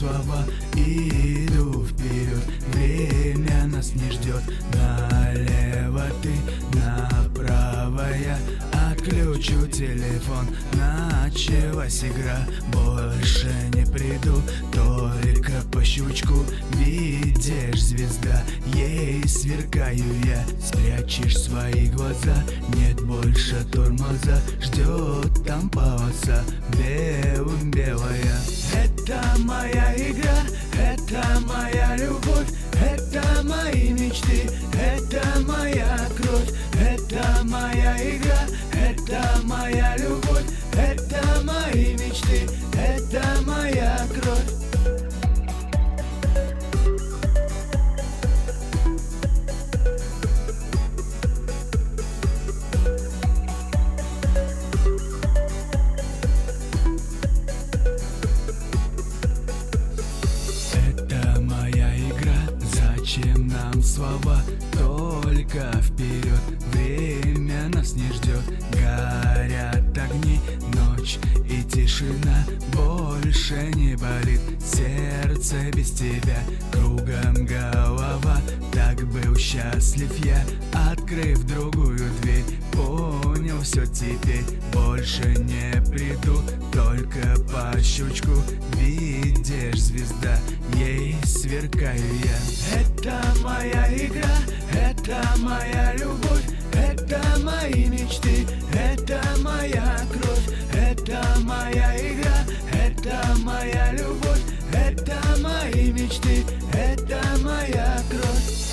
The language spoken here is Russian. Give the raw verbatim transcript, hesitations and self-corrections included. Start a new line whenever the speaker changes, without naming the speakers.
слова, иду вперед. Время нас не ждет. Налево ты, направо я. Отключу телефон, началась игра. Больше не приду, только по щелчку. Видишь, звезда, ей сверкаю я. Спрячешь свои глаза, нет больше тормоза. Ждет там полоса, белым белая. Это моя игра, это моя любовь, это мои мечты, это моя кровь. Это моя игра, это моя любовь, это мои мечты, это моя кровь. Это моя игра, зачем нам слова? Только вперед, время нас не ждет. Горят огни, ночь и тишина. Больше не болит сердце без тебя. Кругом голова, так был счастлив я. Открыв другую дверь, понял все теперь. Больше не приду, только по щелчку. Видишь, звезда, ей сверкаю я. Это моя игра, это моя любовь, это мои мечты, это моя кровь. Это моя игра, это моя любовь, это мои мечты, это моя кровь.